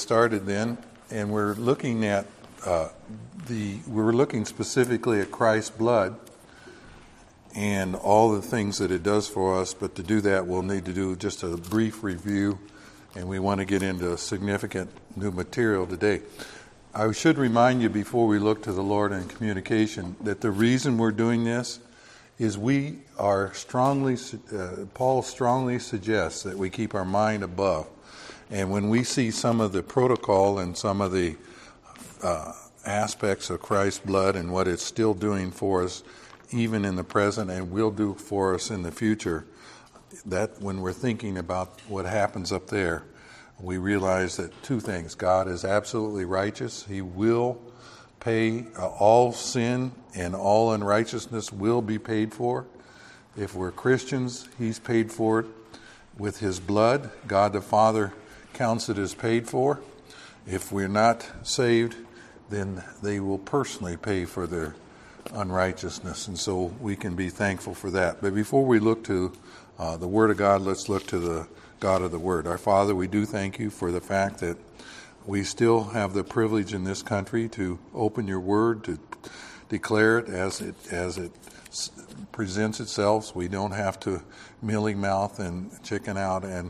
started then, and we're looking at we're looking specifically at Christ's blood and all the things that it does for us. But to do that, we'll need to do just a brief review, and we want to get into significant new material today. I should remind you before we look to the Lord in communication that the reason we're doing this is we are Paul strongly suggests that we keep our mind above. And when we see some of the protocol and some of the aspects of Christ's blood and what it's still doing for us, even in the present, and will do for us in the future, that when we're thinking about what happens up there, we realize that two things. God is absolutely righteous. He will pay all sin and all unrighteousness will be paid for. If we're Christians, He's paid for it with His blood. God the Father counts it as paid for. If we're not saved, then they will personally pay for their unrighteousness, and so we can be thankful for that. But before we look to the Word of God, let's look to the God of the Word. Our Father, we do thank You for the fact that we still have the privilege in this country to open Your Word, to declare it as it presents itself. We don't have to mealy mouth and chicken out and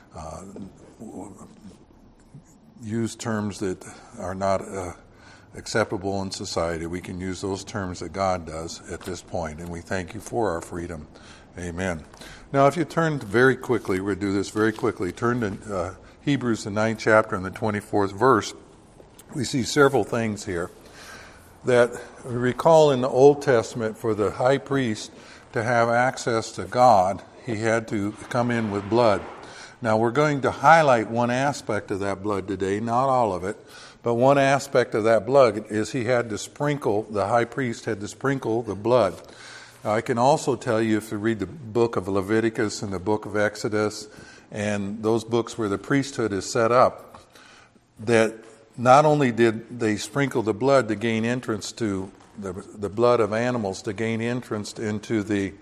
use terms that are not acceptable in society. We can use those terms that God does at this point, and we thank You for our freedom. Amen. Now, if you turn very quickly, we'll do this very quickly, turn to Hebrews, the 9th chapter and the 24th verse. We see several things here that we recall in the Old Testament. For the high priest to have access to God, he had to come in with blood. Now, we're going to highlight one aspect of that blood today, not all of it, but one aspect of that blood is the high priest had to sprinkle the blood. Now, I can also tell you, if you read the book of Leviticus and the book of Exodus, and those books where the priesthood is set up, that not only did they sprinkle the blood to gain entrance to the blood of animals, to gain entrance into the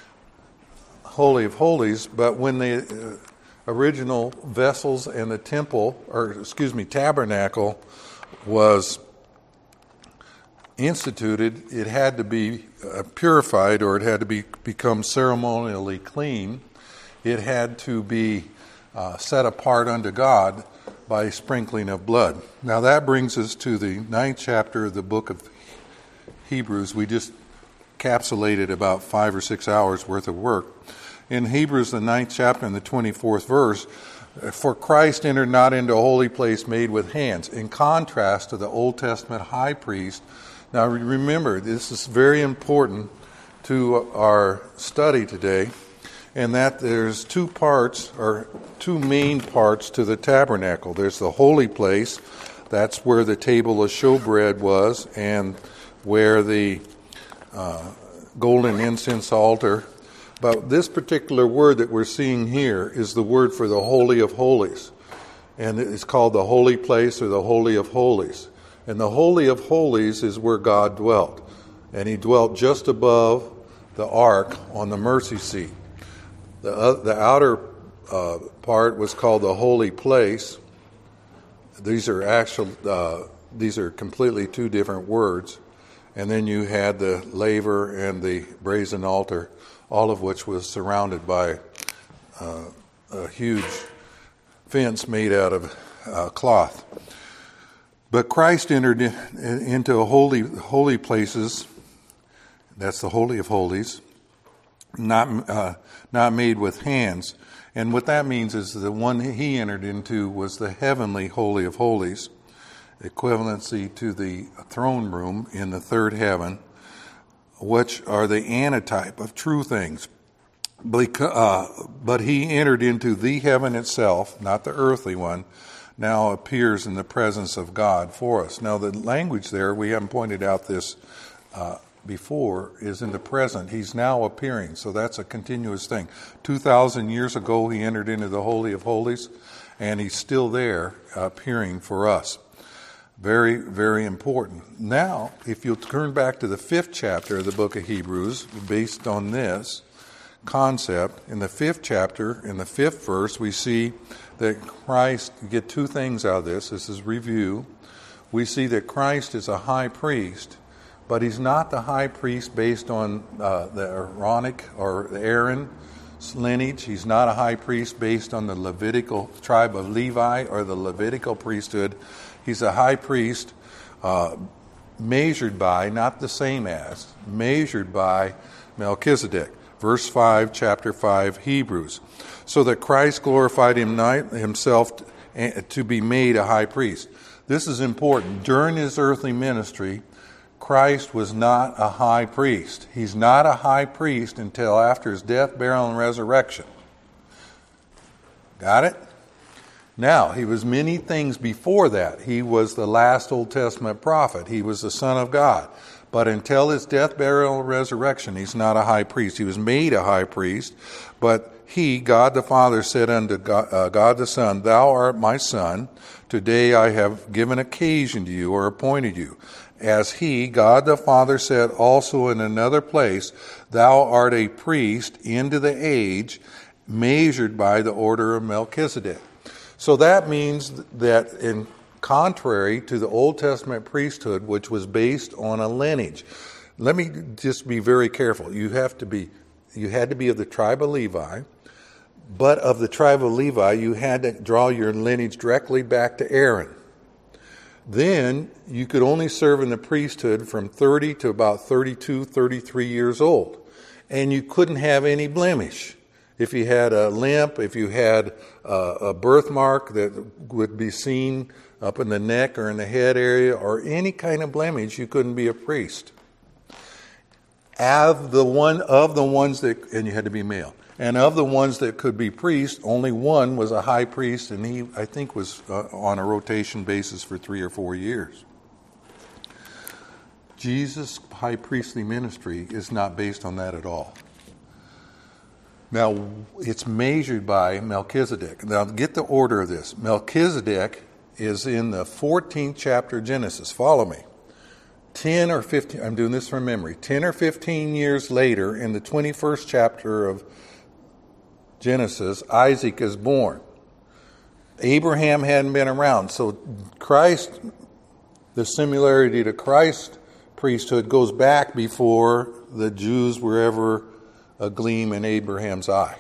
Holy of Holies, but when the original vessels and the tabernacle was instituted, it had to be purified, or it had to become ceremonially clean. It had to be set apart unto God by sprinkling of blood. Now that brings us to the 9th chapter of the book of Hebrews. We just encapsulated about 5 or 6 hours worth of work. In Hebrews, the 9th chapter and the 24th verse, for Christ entered not into a holy place made with hands, in contrast to the Old Testament high priest. Now remember, this is very important to our study today, and that there's two main parts to the tabernacle. There's the holy place, that's where the table of showbread was, and where the golden incense altar. But this particular word that we're seeing here is the word for the Holy of Holies. And it's called the holy place or the Holy of Holies. And the Holy of Holies is where God dwelt. And He dwelt just above the ark on the mercy seat. The outer part was called the holy place. These are completely two different words. And then you had the laver and the brazen altar, all of which was surrounded by a huge fence made out of cloth. But Christ entered into holy places. That's the Holy of Holies, not made with hands. And what that means is the one He entered into was the heavenly Holy of Holies, equivalency to the throne room in the third heaven, which are the antitype of true things. But He entered into the heaven itself, not the earthly one, now appears in the presence of God for us. Now the language there, we haven't pointed out this before, is in the present. He's now appearing, so that's a continuous thing. 2,000 years ago He entered into the Holy of Holies, and He's still there appearing for us. Very, very important. Now, if you'll turn back to the 5th chapter of the book of Hebrews, based on this, concept. In the 5th chapter, in the 5th verse, we see that Christ, you get two things out of this. This is review. We see that Christ is a high priest, but he's not the high priest based on the Aaronic or the Aaron lineage. He's not a high priest based on the Levitical tribe of Levi or the Levitical priesthood. He's a high priest measured by, not the same as, measured by Melchizedek. Verse 5, chapter 5, Hebrews. So that Christ glorified himself to be made a high priest. This is important. During his earthly ministry, Christ was not a high priest. He's not a high priest until after his death, burial, and resurrection. Got it? Now, he was many things before that. He was the last Old Testament prophet. He was the Son of God. But until his death, burial, and resurrection, he's not a high priest. He was made a high priest, but he, God the Father, said unto God the Son, Thou art my Son. Today I have given occasion to you, or appointed you. As he, God the Father, said also in another place, Thou art a priest into the age, measured by the order of Melchizedek. So that means that in contrary to the Old Testament priesthood, which was based on a lineage. Let me just be very careful. You had to be of the tribe of Levi, but of the tribe of Levi, you had to draw your lineage directly back to Aaron. Then you could only serve in the priesthood from 30 to about 32, 33 years old. And you couldn't have any blemish. If you had a limp, if you had a birthmark that would be seen up in the neck or in the head area, or any kind of blemish, you couldn't be a priest. Of the ones that, and you had to be male. And of the ones that could be priests, only one was a high priest, and he, I think, was on a rotation basis for 3 or 4 years. Jesus' high priestly ministry is not based on that at all. Now, it's measured by Melchizedek. Now, get the order of this. Melchizedek is in the 14th chapter of Genesis. Follow me. 10 or 15, I'm doing this from memory, 10 or 15 years later, in the 21st chapter of Genesis, Isaac is born. Abraham hadn't been around. So Christ, the similarity to Christ's priesthood goes back before the Jews were ever a gleam in Abraham's eye.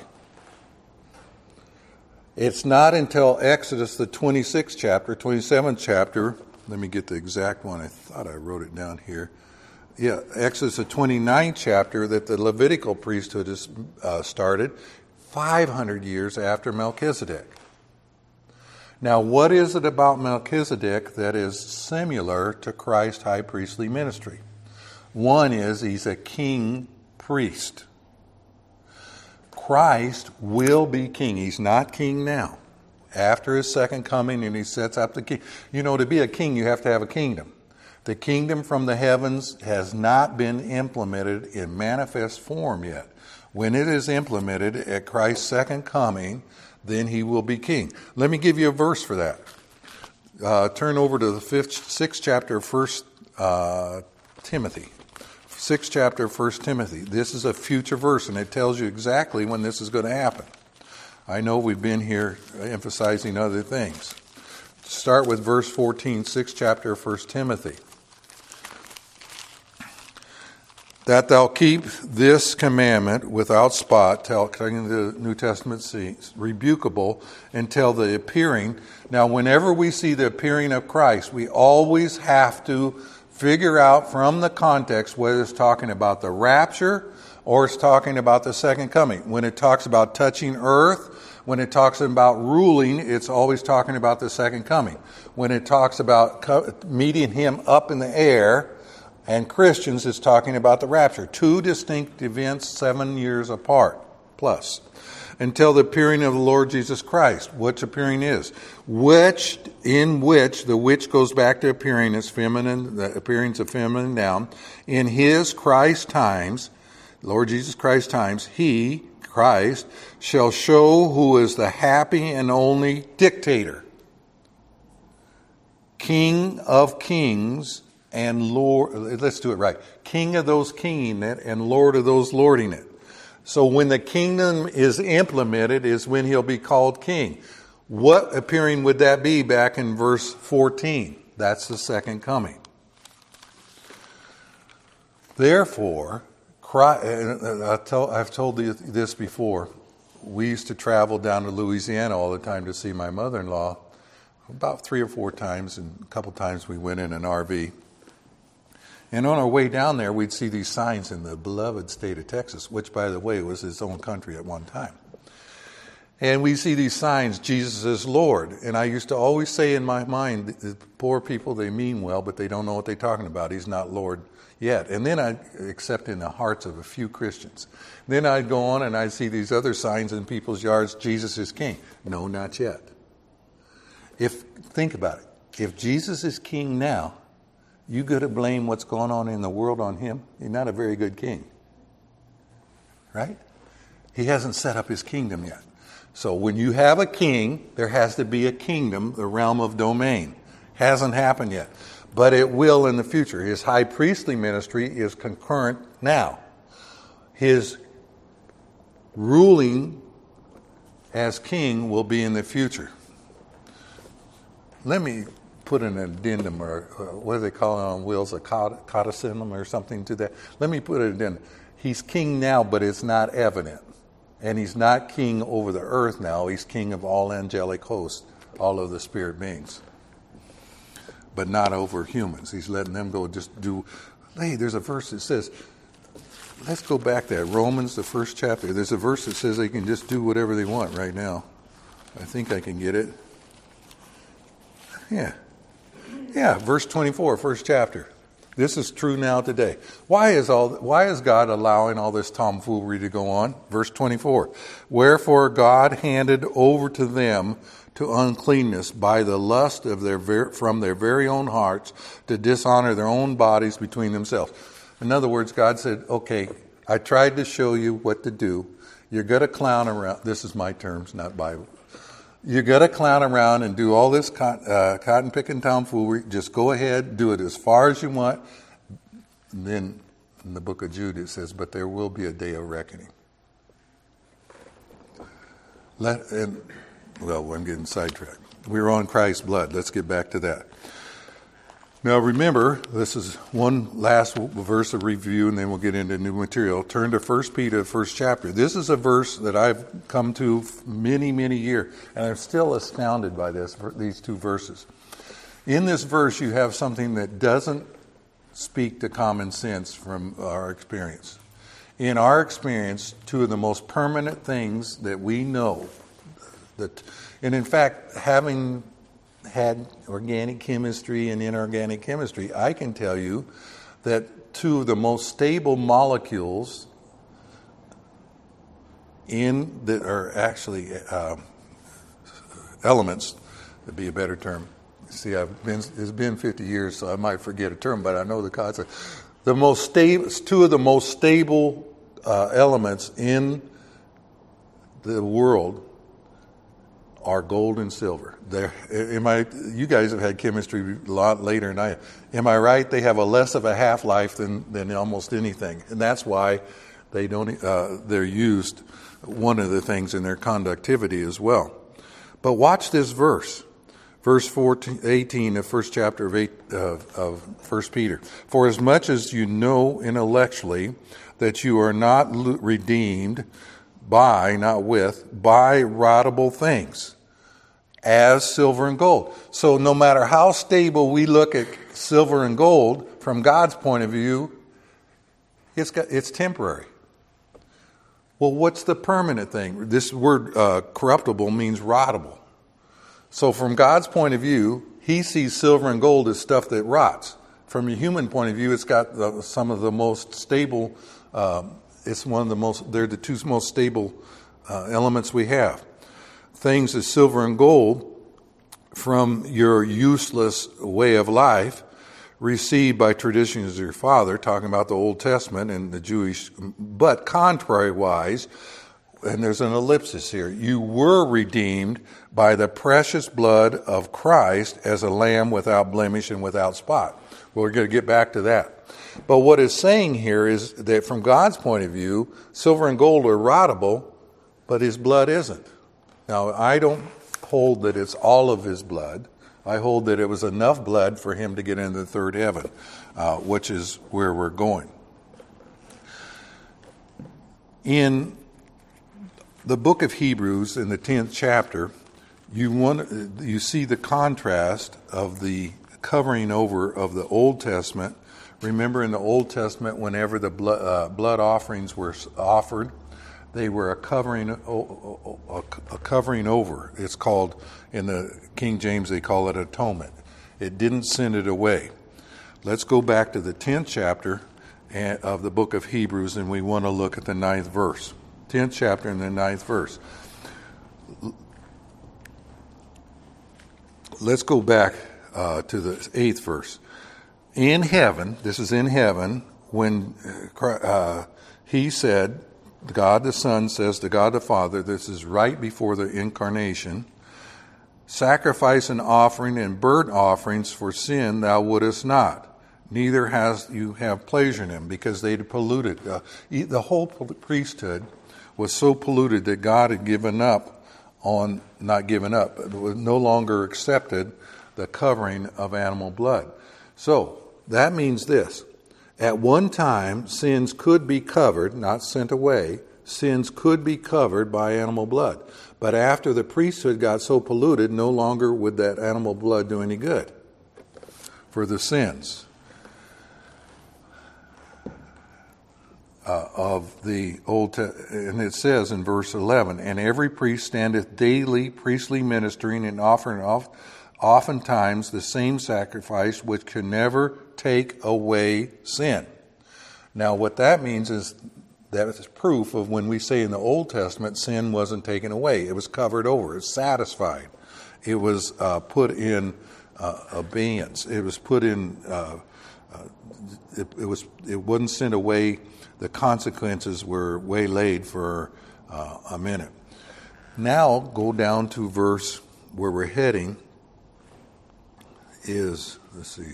It's not until Exodus, the 26th chapter, 27th chapter, let me get the exact one. I thought I wrote it down here. Yeah, Exodus, the 29th chapter, that the Levitical priesthood is started 500 years after Melchizedek. Now, what is it about Melchizedek that is similar to Christ's high priestly ministry? One is he's a king priest. Christ will be king. He's not king now. After his second coming, and he sets up the king. You know, to be a king, you have to have a kingdom. The kingdom from the heavens has not been implemented in manifest form yet. When it is implemented at Christ's second coming, then he will be king. Let me give you a verse for that. Turn over to the 6th chapter of 1 Timothy. 6th chapter of 1 Timothy. This is a future verse, and it tells you exactly when this is going to happen. I know we've been here emphasizing other things. Start with verse 14, 6th chapter of 1 Timothy. That thou keep this commandment without spot, telling the New Testament saints, rebukable until the appearing. Now, whenever we see the appearing of Christ, we always have to figure out from the context whether it's talking about the rapture or it's talking about the second coming. When it talks about touching earth, when it talks about ruling, it's always talking about the second coming. When it talks about meeting him up in the air, and Christians, is talking about the rapture. Two distinct events, 7 years apart, plus. Until the appearing of the Lord Jesus Christ. Which appearing is? In which, the which goes back to appearing as feminine, the appearing's a feminine noun. In his Christ times, Lord Jesus Christ times, he, Christ, shall show who is the happy and only dictator, King of kings, and Lord, let's do it right. King of those kinging it, and Lord of those lording it. So when the kingdom is implemented is when he'll be called king. What appearing would that be back in verse 14? That's the second coming. Therefore, I've told you this before. We used to travel down to Louisiana all the time to see my mother-in-law, about 3 or 4 times, and a couple times we went in an RV. And on our way down there, we'd see these signs in the beloved state of Texas, which, by the way, was his own country at one time. And we see these signs, Jesus is Lord. And I used to always say in my mind, the poor people, they mean well, but they don't know what they're talking about. He's not Lord yet. And then except in the hearts of a few Christians. Then I'd go on and I'd see these other signs in people's yards, Jesus is King. No, not yet. Think about it. If Jesus is King now, you got to blame what's going on in the world on him? He's not a very good king. Right? He hasn't set up his kingdom yet. So when you have a king, there has to be a kingdom, the realm of domain. Hasn't happened yet. But it will in the future. His high priestly ministry is concurrent now. His ruling as king will be in the future. Let me put an addendum, or what do they call it on wheels, a codicillum or something to that. Let me put an addendum. He's king now, but it's not evident. And he's not king over the earth now. He's king of all angelic hosts, all of the spirit beings. But not over humans. He's letting them go just do. Hey, there's a verse that says, let's go back there. Romans, the 1st chapter. There's a verse that says they can just do whatever they want right now. I think I can get it. Yeah, verse 24, 1st chapter. This is true now today. Why is God allowing all this tomfoolery to go on? Verse 24. Wherefore God handed over to them to uncleanness by the lust of from their very own hearts to dishonor their own bodies between themselves. In other words, God said, okay, I tried to show you what to do. You're going to clown around. This is my terms, not Bible. You're going to clown around and do all this cotton picking tomfoolery. Just go ahead, do it as far as you want. And then in the book of Jude it says, but there will be a day of reckoning. I'm getting sidetracked. We're on Christ's blood. Let's get back to that. Now remember, this is one last verse of review, and then we'll get into new material. Turn to 1 Peter, 1st chapter. This is a verse that I've come to many, many years, and I'm still astounded by these 2 verses. In this verse, you have something that doesn't speak to common sense from our experience. In our experience, 2 of the most permanent things that we know, and in fact, having had organic chemistry and inorganic chemistry, I can tell you that 2 of the most stable molecules that are actually elements, would be a better term. See, it's been 50 years, so I might forget a term, but I know the concept. 2 of the most stable elements in the world are gold and silver. You guys have had chemistry a lot later than I have. Am I right? They have a less of a half-life than almost anything, and that's why they're used. One of the things in their conductivity as well. But watch this verse 18 of 1st chapter of 1 Peter. For as much as you know intellectually that you are not redeemed by rottable things, as silver and gold. So no matter how stable we look at silver and gold, from God's point of view, it's temporary. Well, what's the permanent thing? This word corruptible means rottable. So from God's point of view, he sees silver and gold as stuff that rots. From a human point of view, it's got some of the most stable, they're the 2 most stable elements we have. Things as silver and gold from your useless way of life received by traditions of your father, talking about the Old Testament and the Jewish, but contrary-wise, and there's an ellipsis here, you were redeemed by the precious blood of Christ as a lamb without blemish and without spot. Well, we're going to get back to that. But what it's saying here is that from God's point of view, silver and gold are rottable, but his blood isn't. Now, I don't hold that it's all of his blood. I hold that it was enough blood for him to get into the third heaven, which is where we're going. In the book of Hebrews, in the 10th chapter, you see the contrast of the covering over of the Old Testament. Remember, in the Old Testament, whenever the blood offerings were offered, they were a covering over. It's called, in the King James, they call it atonement. It didn't send it away. Let's go back to the 10th chapter of the book of Hebrews, and we want to look at the 9th verse. 10th chapter and the 9th verse. Let's go back to the 8th verse. In heaven, this is in heaven, when he said, God the Son says to God the Father, this is right before the incarnation, sacrifice and offering and burnt offerings for sin thou wouldest not, neither has you have pleasure in them, because they'd polluted. The whole priesthood was so polluted that God had not given up, but was no longer accepted the covering of animal blood. So, that means this. At one time, sins could be covered, not sent away. Sins could be covered by animal blood. But after the priesthood got so polluted, no longer would that animal blood do any good for the sins of the Old Testament. And it says in verse 11, and every priest standeth daily priestly ministering and offering oftentimes the same sacrifice which can never take away sin. Now what that means is that is proof of when we say in the Old Testament sin wasn't taken away. It was covered over. It was satisfied. It was put in abeyance. It was put in, it wasn't sent away. The consequences were waylaid for a minute. Now go down to verse where we're heading is, let's see.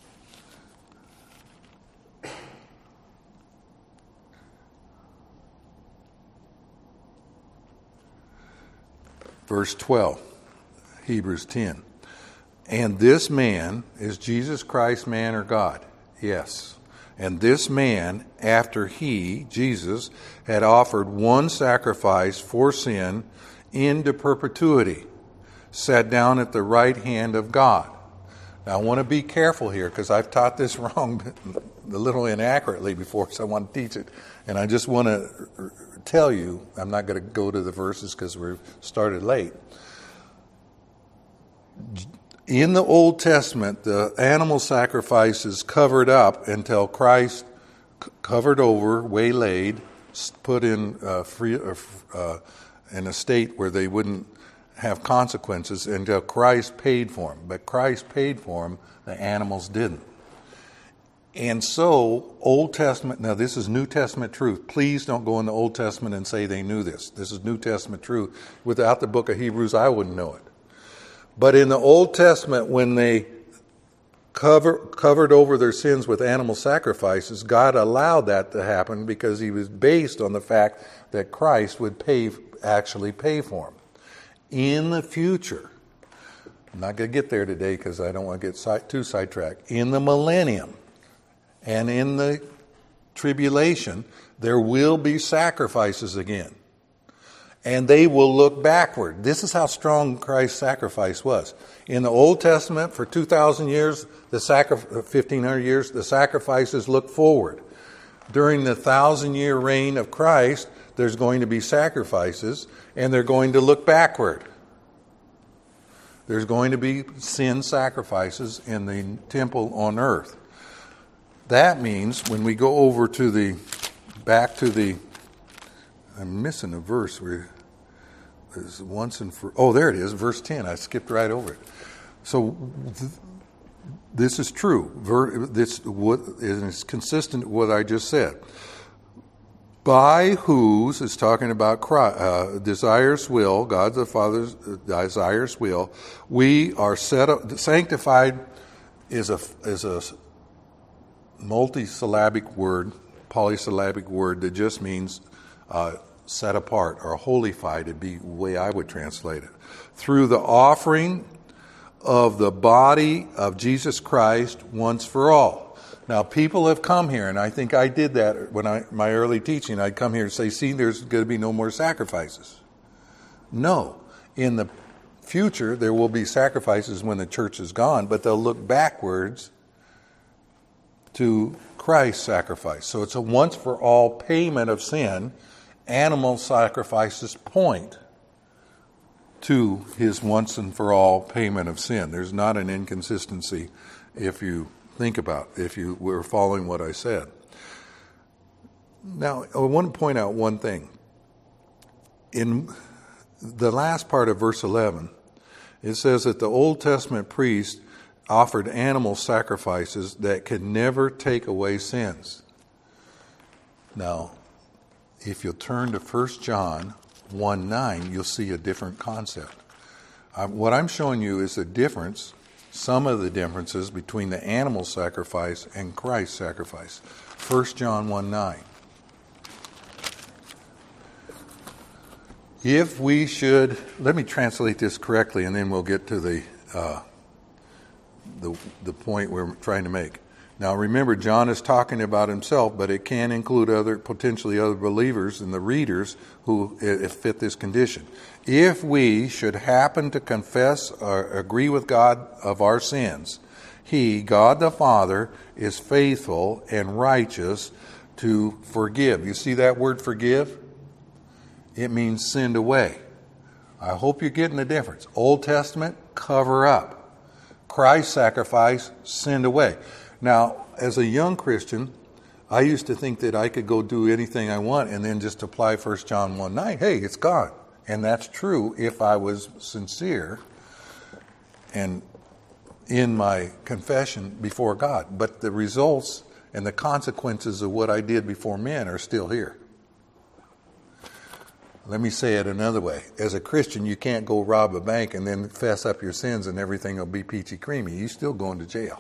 Verse 12, Hebrews 10. And this man, is Jesus Christ man or God? Yes. And this man, after he, Jesus, had offered one sacrifice for sin into perpetuity, sat down at the right hand of God. Now I want to be careful here because I've taught this wrong, a little inaccurately before, so I want to teach it. And I just want to tell you, I'm not going to go to the verses because we started late. In the Old Testament, the animal sacrifices covered up until Christ covered over, waylaid, put in in a state where they wouldn't have consequences until Christ paid for them. But Christ paid for them, the animals didn't. And so, Old Testament, now this is New Testament truth. Please don't go in the Old Testament and say they knew this. This is New Testament truth. Without the book of Hebrews, I wouldn't know it. But in the Old Testament, when they covered over their sins with animal sacrifices, God allowed that to happen because he was based on the fact that Christ would actually pay for them. In the future, I'm not going to get there today because I don't want to get too sidetracked. In the millennium and in the tribulation, there will be sacrifices again. And they will look backward. This is how strong Christ's sacrifice was. In the Old Testament, for 2,000 years, 1,500 years, the sacrifices look forward. During the 1,000-year reign of Christ, there's going to be sacrifices, and they're going to look backward. There's going to be sin sacrifices in the temple on earth. That means when we go over to back to the, I'm missing a verse where there's once and for, oh, there it is, verse 10. I skipped right over it. So this is true. This is consistent with what I just said. by whose, is talking about Christ, desires will, God the Father's desires will, we are set up. Sanctified is a multisyllabic word, polysyllabic word that just means set apart, or holified would be the way I would translate it. Through the offering of the body of Jesus Christ once for all. Now, people have come here, and I think I did that when my early teaching. I'd come here and say, see, there's going to be no more sacrifices. No. In the future, there will be sacrifices when the church is gone, but they'll look backwards to Christ's sacrifice. So it's a once-for-all payment of sin. Animal sacrifices point to his once-and-for-all payment of sin. There's not an inconsistency if you think about, if you were following what I said. Now, I want to point out one thing. In the last part of verse 11, it says that the Old Testament priest offered animal sacrifices that could never take away sins. Now, if you'll turn to 1 John 1:9, you'll see a different concept. What I'm showing you is the difference, some of the differences between the animal sacrifice and Christ's sacrifice. 1 John 1:9. If we should, let me translate this correctly, and then we'll get to the point we're trying to make. Now remember, John is talking about himself, but it can include potentially other believers and the readers who fit this condition. If we should happen to confess or agree with God of our sins, He, God the Father, is faithful and righteous to forgive. You see that word forgive? It means send away. I hope you're getting the difference. Old Testament, cover up. Christ's sacrifice, send away. Now, as a young Christian, I used to think that I could go do anything I want and then just apply 1 John 1:9. Hey, it's gone. And that's true if I was sincere and in my confession before God. But the results and the consequences of what I did before men are still here. Let me say it another way. As a Christian, you can't go rob a bank and then fess up your sins and everything will be peachy creamy. You're still going to jail.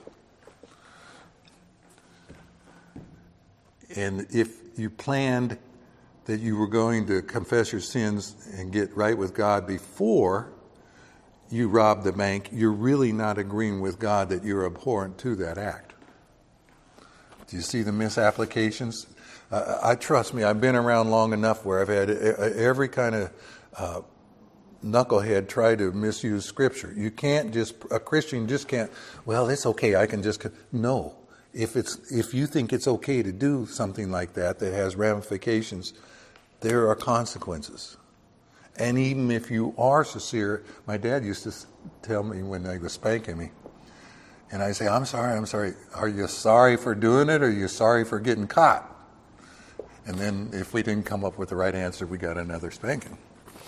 And if you planned that you were going to confess your sins and get right with God before you robbed the bank, you're really not agreeing with God that you're abhorrent to that act. Do you see the misapplications? Trust me, I've been around long enough where I've had every kind of knucklehead try to misuse Scripture. You can't a Christian just can't, well, it's okay, I can just, no. If you think it's okay to do something like that has ramifications, there are consequences. And even if you are sincere, my dad used to tell me when he was spanking me, and I say, I'm sorry. Are you sorry for doing it, or are you sorry for getting caught? And then if we didn't come up with the right answer, we got another spanking.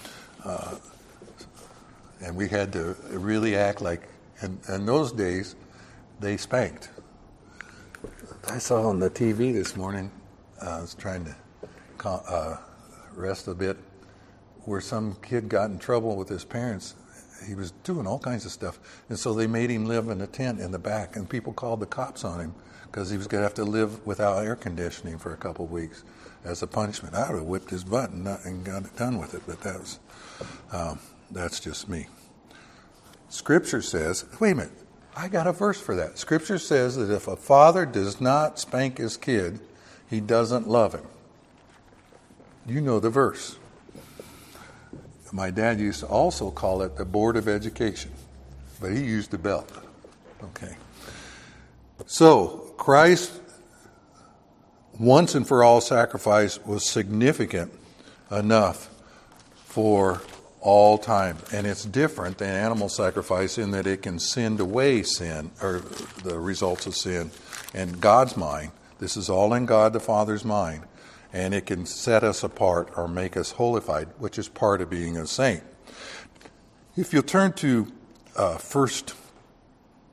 And we had to really act like, in those days, they spanked. I saw on the TV this morning, I was trying to rest a bit, where some kid got in trouble with his parents. He was doing all kinds of stuff. And so they made him live in a tent in the back, and people called the cops on him because he was going to have to live without air conditioning for a couple of weeks as a punishment. I would have whipped his butt and got it done with it, but that's just me. Scripture says, wait a minute, I got a verse for that. Scripture says that if a father does not spank his kid, he doesn't love him. You know the verse. My dad used to also call it the Board of Education, but he used the belt. Okay. So, Christ's once and for all sacrifice was significant enough for all time. And it's different than animal sacrifice in that it can send away sin, or the results of sin, in God's mind. This is all in God the Father's mind. And it can set us apart or make us holified, which is part of being a saint. If you'll turn to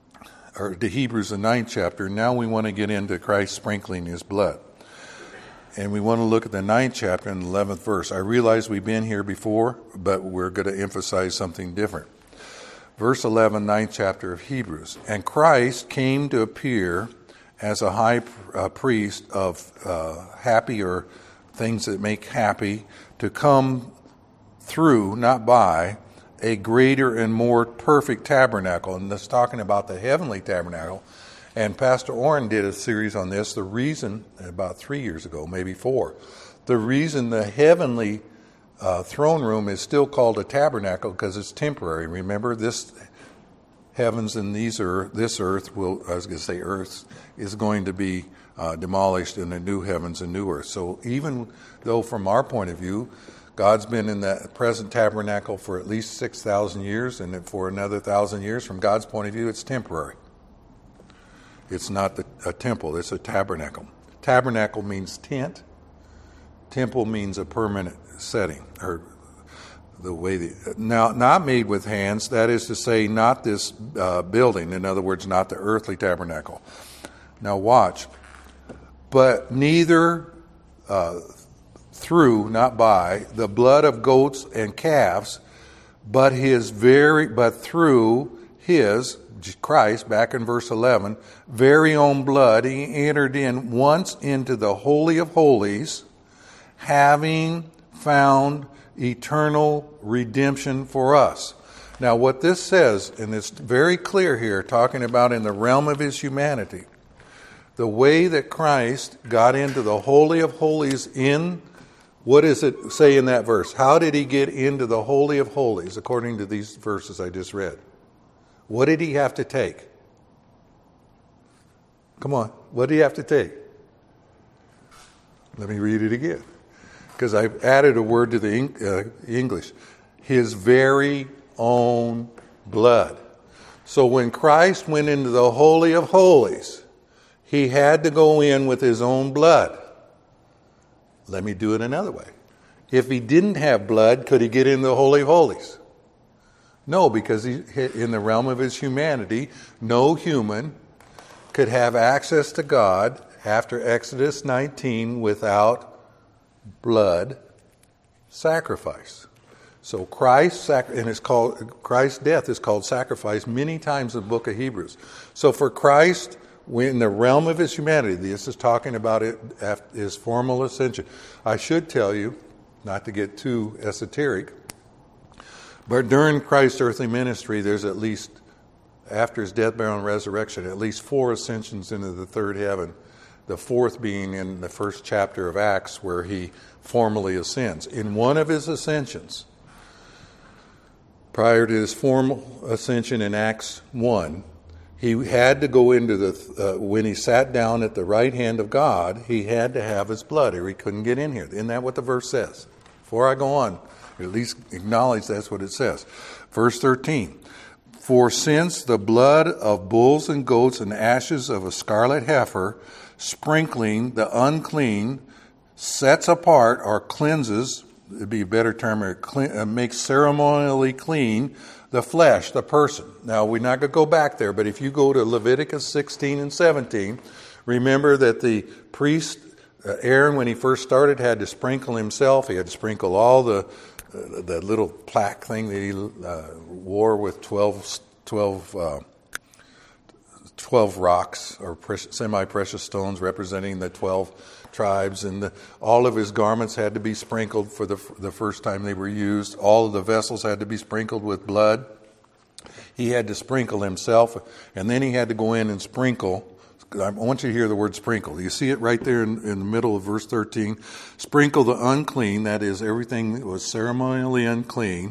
Hebrews, the 9th chapter, now we want to get into Christ sprinkling his blood. And we want to look at the 9th chapter and the 11th verse. I realize we've been here before, but we're going to emphasize something different. Verse 11, 9th chapter of Hebrews. And Christ came to appear as a high priest of happy, or things that make happy, to come through, not by, a greater and more perfect tabernacle. And that's talking about the heavenly tabernacle. And Pastor Orrin did a series on this. The reason, about 3 years ago, maybe 4, the reason the heavenly throne room is still called a tabernacle, because it's temporary. Remember, this heavens and this earth earth is going to be demolished in the new heavens and new earth. So even though from our point of view, God's been in that present tabernacle for at least 6,000 years, and for another 1,000 years, from God's point of view, it's temporary. It's not a temple, it's a tabernacle. Tabernacle means tent. Temple means a permanent setting, or the way now, not made with hands, that is to say, not this building, in other words, not the earthly tabernacle. Now watch. But neither through, not by, the blood of goats and calves, but through his, Christ, back in verse 11, very own blood, he entered in once into the Holy of Holies, having found eternal redemption for us. Now what this says, and it's very clear here, talking about in the realm of his humanity, the way that Christ got into the Holy of Holies in, what does it say in that verse? How did he get into the Holy of Holies, according to these verses I just read? What did he have to take? Come on, what did he have to take? Let me read it again, because I've added a word to the English. His very own blood. So when Christ went into the Holy of Holies, he had to go in with his own blood. Let me do it another way. If he didn't have blood, could he get in the Holy of Holies? No, because in the realm of his humanity, no human could have access to God after Exodus 19 without blood sacrifice. So Christ's death is called sacrifice many times in the book of Hebrews. So for Christ, in the realm of his humanity, this is talking about his formal ascension. I should tell you, not to get too esoteric, but during Christ's earthly ministry, there's at least, after his death, burial, and resurrection, at least 4 ascensions into the third heaven. The 4th being in the 1st chapter of Acts, where he formally ascends. In one of his ascensions, prior to his formal ascension in Acts 1, he had to go into when he sat down at the right hand of God, he had to have his blood, or he couldn't get in here. Isn't that what the verse says? Before I go on, at least acknowledge that's what it says. Verse 13, for since the blood of bulls and goats and ashes of a scarlet heifer, sprinkling the unclean, sets apart or cleanses, it'd be a better term, makes ceremonially clean the flesh, the person. Now, we're not going to go back there, but if you go to Leviticus 16 and 17, remember that the priest, Aaron, when he first started, had to sprinkle himself. He had to sprinkle all the little plaque thing that he wore with 12 rocks or semi-precious stones representing the 12 tribes, and all of his garments had to be sprinkled for the first time they were used. All of the vessels had to be sprinkled with blood. He had to sprinkle himself, and then he had to go in and sprinkle. I want you to hear the word sprinkle. You see it right there in the middle of verse 13. Sprinkle the unclean, that is everything that was ceremonially unclean,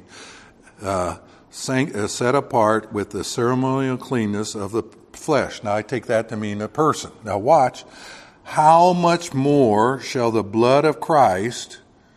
set apart with the ceremonial cleanness of the flesh. Now I take that to mean a person. Now watch. How much more shall the blood of Christ,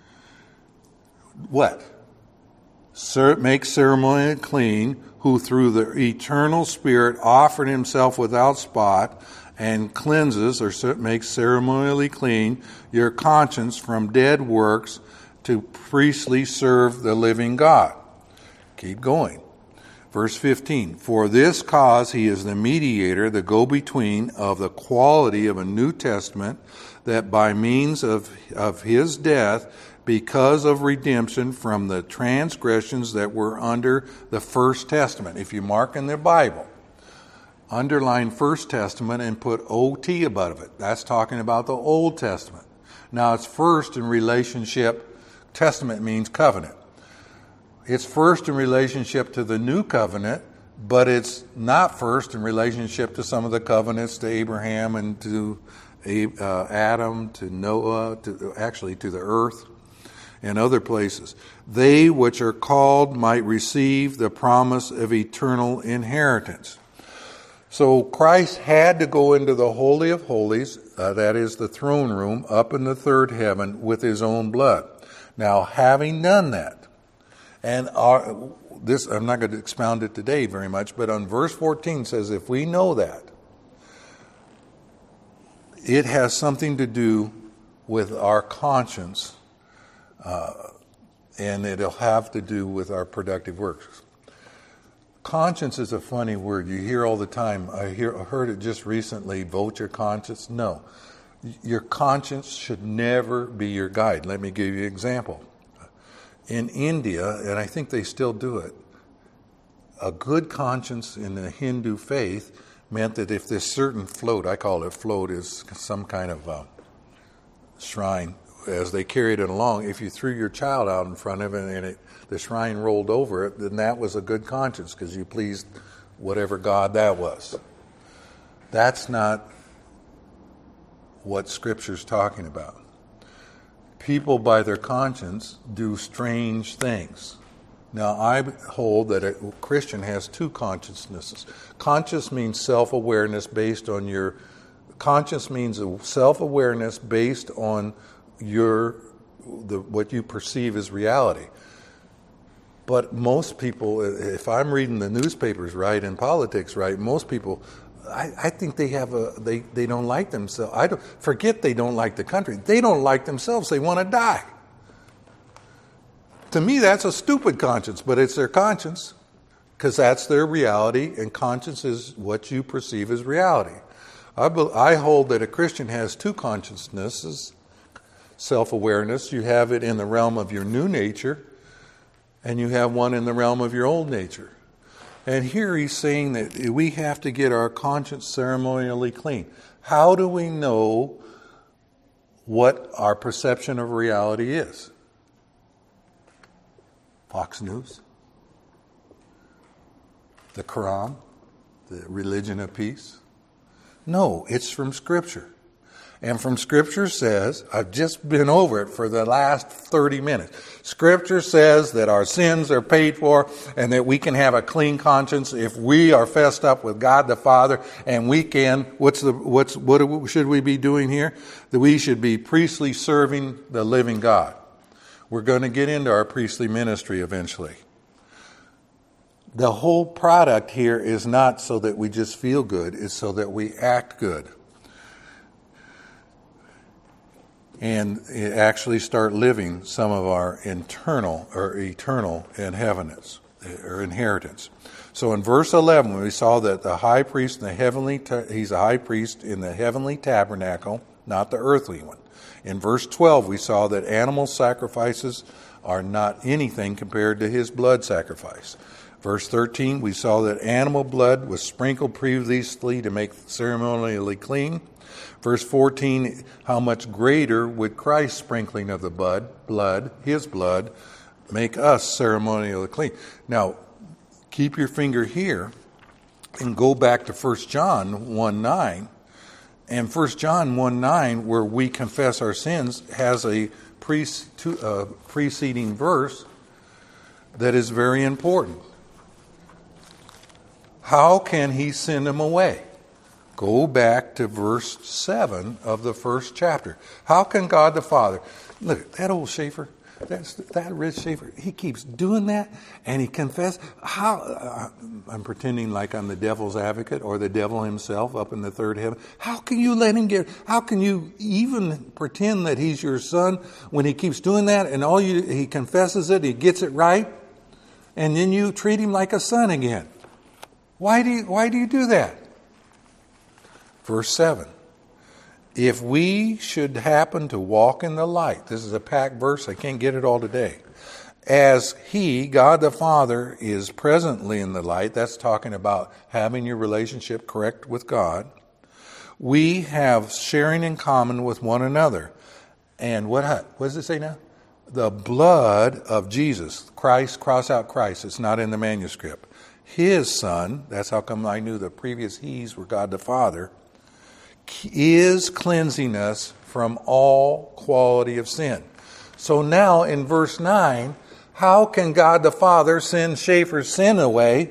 what? Make ceremonially clean, who through the eternal Spirit offered himself without spot, and cleanses, or makes ceremonially clean, your conscience from dead works to priestly serve the living God. Keep going. Verse 15, for this cause he is the mediator, the go-between of the quality of a New Testament, that by means of his death, because of redemption from the transgressions that were under the First Testament. If you mark in the Bible, underline First Testament and put OT above it. That's talking about the Old Testament. Now it's first in relationship, Testament means covenant. It's first in relationship to the new covenant, but it's not first in relationship to some of the covenants to Abraham and to Adam, to Noah, to the earth and other places. They which are called might receive the promise of eternal inheritance. So Christ had to go into the Holy of Holies, that is the throne room, up in the third heaven with his own blood. Now, having done that, and this I'm not going to expound it today very much, but on verse 14 says, if we know that, it has something to do with our conscience, and it'll have to do with our productive works. Conscience is a funny word. You hear all the time. I heard it just recently, vote your conscience. No. Your conscience should never be your guide. Let me give you an example. In India, and I think they still do it, a good conscience in the Hindu faith meant that if this certain float, I call it float, is some kind of shrine, as they carried it along, if you threw your child out in front of it and the shrine rolled over it, then that was a good conscience because you pleased whatever God that was. That's not what Scripture's talking about. People, by their conscience, do strange things. Now, I hold that a Christian has two consciousnesses. Conscience means self-awareness based on your... Conscience means self-awareness based on what you perceive as reality. But most people, if I'm reading the newspapers right and politics right, most people... I think they don't like themselves. Forget they don't like the country. They don't like themselves. They want to die. To me, that's a stupid conscience, but it's their conscience because that's their reality, and conscience is what you perceive as reality. I hold that a Christian has two consciousnesses, self-awareness. You have it in the realm of your new nature, and you have one in the realm of your old nature. And here he's saying that we have to get our conscience ceremonially clean. How do we know what our perception of reality is? Fox News? The Quran? The religion of peace? No, it's from Scripture. And from Scripture says, I've just been over it for the last 30 minutes. Scripture says that our sins are paid for and that we can have a clean conscience if we are fessed up with God the Father, and we can, what should we be doing here? That we should be priestly serving the living God. We're going to get into our priestly ministry eventually. The whole product here is not so that we just feel good, it's so that we act good. And actually start living some of our internal or eternal inheritance. So in verse 11, we saw that the high priest in the heavenly, he's a high priest in the heavenly tabernacle, not the earthly one. In verse 12, we saw that animal sacrifices are not anything compared to his blood sacrifice. Verse 13, we saw that animal blood was sprinkled previously to make ceremonially clean. Verse 14, how much greater would Christ's sprinkling of the blood, his blood, make us ceremonially clean? Now, keep your finger here and go back to 1 John 1:9. And 1 John 1:9, where we confess our sins, has a preceding verse that is very important. How can he send them away? Go back to verse 7 of the first chapter. How can God the Father... Look, that old Schaefer, that Rich Schaefer, he keeps doing that, and he confesses. I'm pretending like I'm the devil's advocate or the devil himself up in the third heaven. How can you let him how can you even pretend that he's your son when he keeps doing that, and he confesses it, he gets it right, and then you treat him like a son again. Why do you do that? Verse 7. If we should happen to walk in the light, this is a packed verse, I can't get it all today. As he, God the Father, is presently in the light, that's talking about having your relationship correct with God, we have sharing in common with one another. And what does it say now? The blood of Jesus, Christ, cross out Christ, it's not in the manuscript. His Son, that's how come I knew the previous he's were God the Father, is cleansing us from all quality of sin. So now in verse 9, how can God the Father send Schaefer's sin away?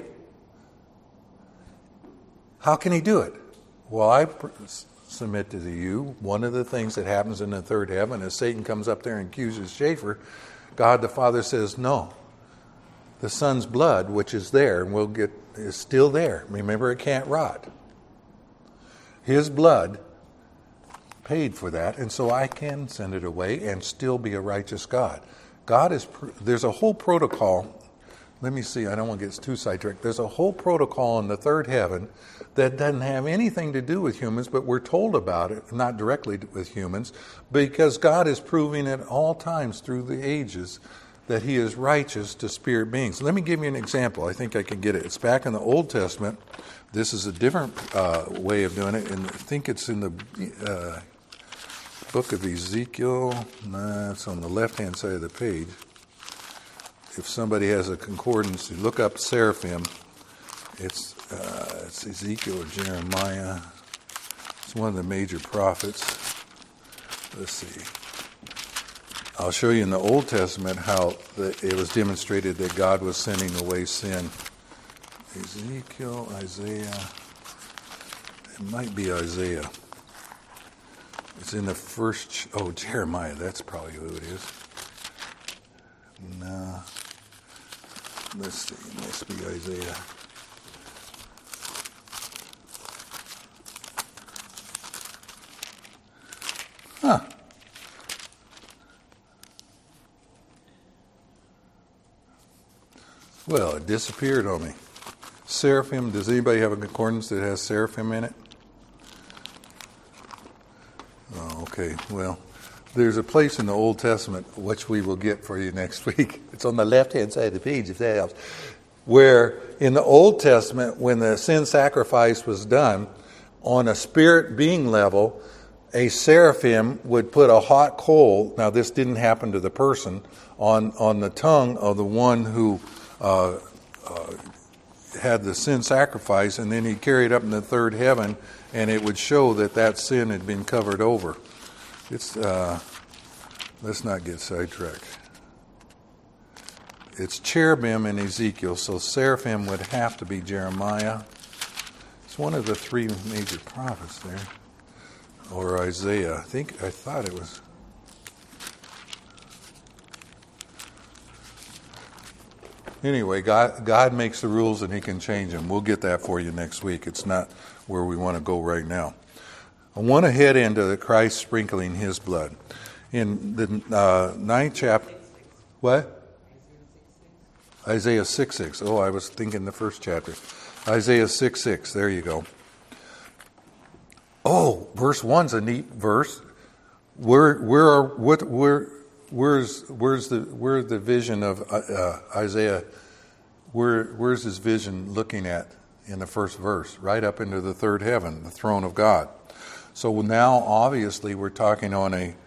How can he do it? Well, I submit to you, one of the things that happens in the third heaven is Satan comes up there and accuses Schaefer. God the Father says, no. The Son's blood, which is there, and is still there. Remember, it can't rot. His blood paid for that, and so I can send it away and still be a righteous God. There's a whole protocol. Let me see, I don't want to get too sidetracked. There's a whole protocol in the third heaven that doesn't have anything to do with humans, but we're told about it, not directly with humans, because God is proving at all times through the ages that he is righteous to spirit beings. Let me give you an example. I think I can get it. It's back in the Old Testament. This is a different way of doing it, and I think it's in the book of Ezekiel. It's on the left-hand side of the page. If somebody has a concordance, you look up seraphim. It's Ezekiel or Jeremiah. It's one of the major prophets. Let's see. I'll show you in the Old Testament how it was demonstrated that God was sending away sin. Ezekiel, Isaiah. It might be Isaiah. It's in the first... Jeremiah. That's probably who it is. No. Let's see. It must be Isaiah. Huh. Well, it disappeared on me. Seraphim, does anybody have a concordance that has seraphim in it? Oh, okay. Well, there's a place in the Old Testament, which we will get for you next week. It's on the left-hand side of the page, if that helps. Where in the Old Testament, when the sin sacrifice was done, on a spirit being level, a seraphim would put a hot coal, now this didn't happen to the person, on the tongue of the one who had the sin sacrifice, and then he'd carry it up in the third heaven, and it would show that sin had been covered over. It's let's not get sidetracked. It's cherubim in Ezekiel, so seraphim would have to be Jeremiah. It's one of the three major prophets there. Or Isaiah. I thought it was. Anyway, God makes the rules and he can change them. We'll get that for you next week. It's not where we want to go right now. I want to head into the Christ sprinkling his blood. In the 9th chapter, what? Isaiah 6:6. Oh, I was thinking the first chapter. Isaiah 6:6. There you go. Oh, verse 1's a neat verse. Where's the vision of Isaiah? Where's his vision looking at in the first verse? Right up into the third heaven, the throne of God. So now, obviously, we're talking on a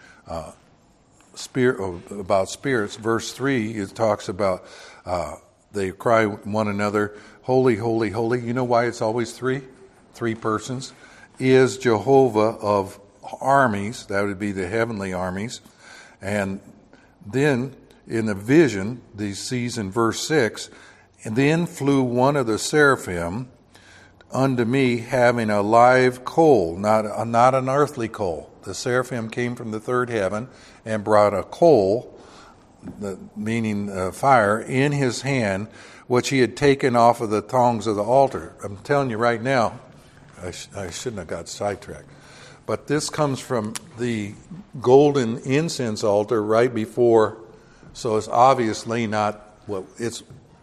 about spirits. Verse 3, it talks about they cry one another, holy, holy, holy. You know why it's always three? Three persons. Is Jehovah of armies, that would be the heavenly armies. And then in the vision, he sees in verse 6, and then flew one of the seraphim unto me having a live coal, not an earthly coal. The seraphim came from the third heaven and brought a coal, meaning fire, in his hand, which he had taken off of the tongs of the altar. I'm telling you right now, I shouldn't have got sidetracked. But this comes from the golden incense altar right before, so it's obviously not it's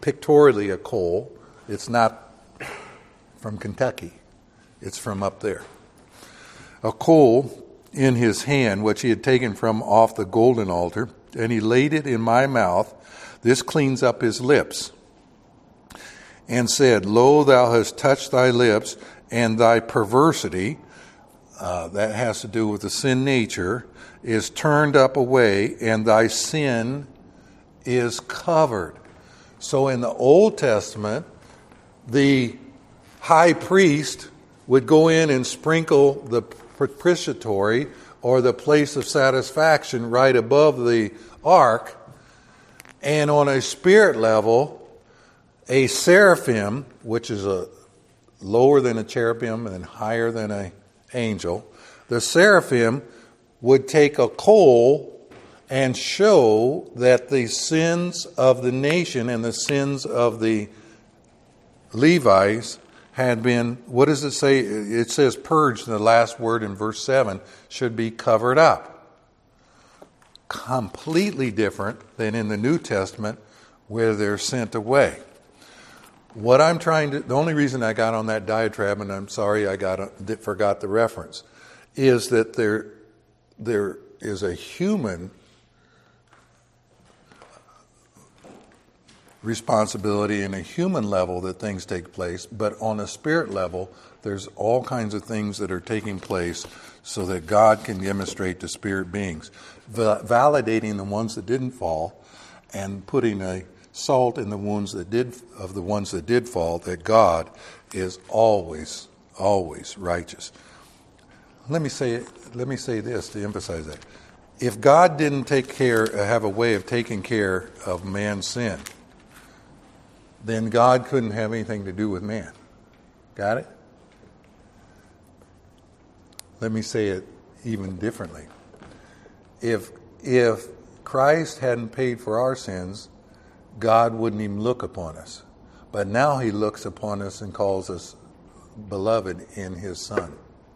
pictorially a coal. It's not from Kentucky. It's from up there. A coal in his hand, which he had taken from off the golden altar, and he laid it in my mouth. This cleans up his lips. And said, Lo, thou hast touched thy lips, and thy perversity, that has to do with the sin nature, is turned up away, and thy sin is covered. So in the Old Testament, the high priest would go in and sprinkle the propitiatory, or the place of satisfaction, right above the ark. And on a spirit level, a seraphim, which is lower than a cherubim and higher than an angel, the seraphim would take a coal and show that the sins of the nation and the sins of the Levites had been, what does it say? It says purged in the last word in verse 7, should be covered up. Completely different than in the New Testament where they're sent away. What I'm trying to, the only reason I got on that diatribe, and I'm sorry I forgot the reference, is that there is a human responsibility and a human level that things take place, but on a spirit level, there's all kinds of things that are taking place so that God can demonstrate to spirit beings, validating the ones that didn't fall and putting a salt in the wounds that did fall, that God is always righteous. Let me say this to emphasize that. If God didn't have a way of taking care of man's sin, then God couldn't have anything to do with man. Got it? Let me say it even differently. If Christ hadn't paid for our sins, God wouldn't even look upon us. But now he looks upon us and calls us beloved in his Son.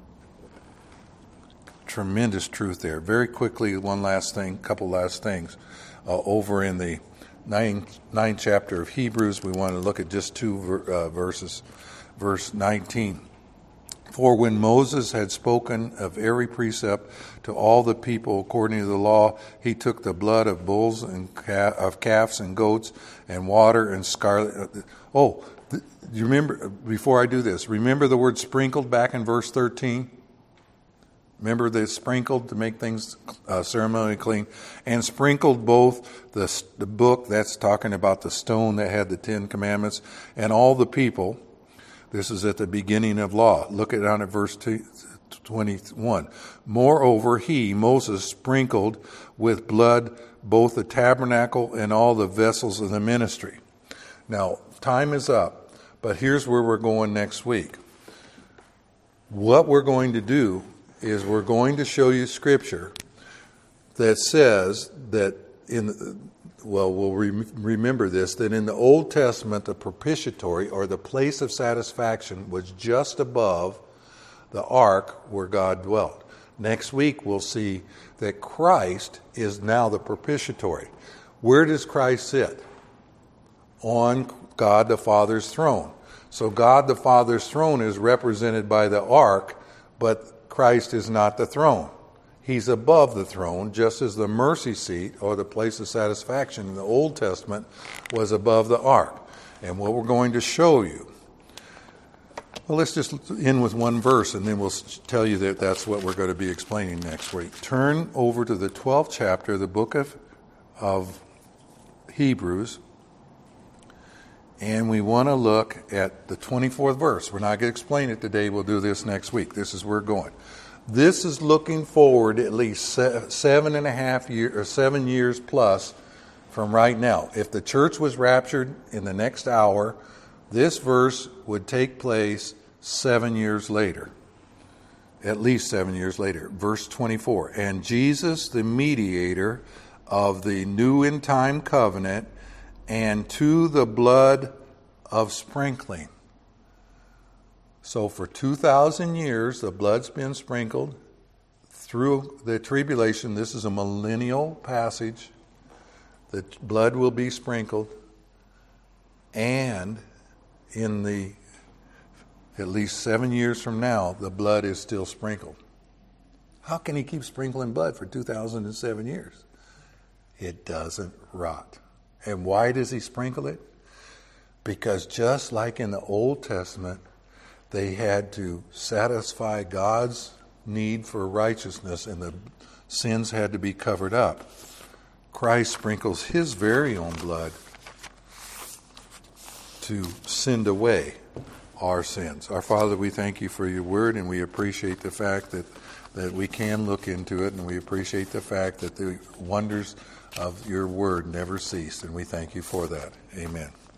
Tremendous truth there. Very quickly, couple last things. Over in the ninth chapter of Hebrews, we want to look at just two verses. Verse 19. For when Moses had spoken of every precept to all the people according to the law, he took the blood of bulls and of calves and goats and water and scarlet. You remember, before I do this, remember the word sprinkled back in verse 13? Remember they sprinkled to make things ceremonially clean, and sprinkled both the book, that's talking about the stone that had the 10 commandments, and all the people. This is at the beginning of law. Look at verse 21. Moreover, he, Moses, sprinkled with blood both the tabernacle and all the vessels of the ministry. Now, time is up, but here's where we're going next week. What we're going to do is we're going to show you scripture that says that remember this, that in the Old Testament, the propitiatory, or the place of satisfaction, was just above the ark where God dwelt. Next week, we'll see that Christ is now the propitiatory. Where does Christ sit? On God the Father's throne. So God the Father's throne is represented by the ark, but Christ is not the throne. He's above the throne, just as the mercy seat, or the place of satisfaction in the Old Testament, was above the ark. And what we're going to show you, well, let's just end with one verse, and then we'll tell you that that's what we're going to be explaining next week. Turn over to the 12th chapter of the book of Hebrews, and we want to look at the 24th verse. We're not going to explain it today. We'll do this next week. This is where we're going. This is looking forward at least 7.5 years, or 7 years plus from right now. If the church was raptured in the next hour, this verse would take place 7 years later. At least 7 years later. Verse 24. And Jesus, the mediator of the new and time covenant, and to the blood of sprinkling. So for 2,000 years, the blood's been sprinkled through the tribulation. This is a millennial passage. The blood will be sprinkled. and in the at least 7 years from now, the blood is still sprinkled. How can he keep sprinkling blood for 2,007 years? It doesn't rot. And why does he sprinkle it? Because just like in the Old Testament, they had to satisfy God's need for righteousness and the sins had to be covered up. Christ sprinkles his very own blood to send away our sins. Our Father, we thank you for your word, and we appreciate the fact that we can look into it, and we appreciate the fact that the wonders of your word never cease, and we thank you for that. Amen.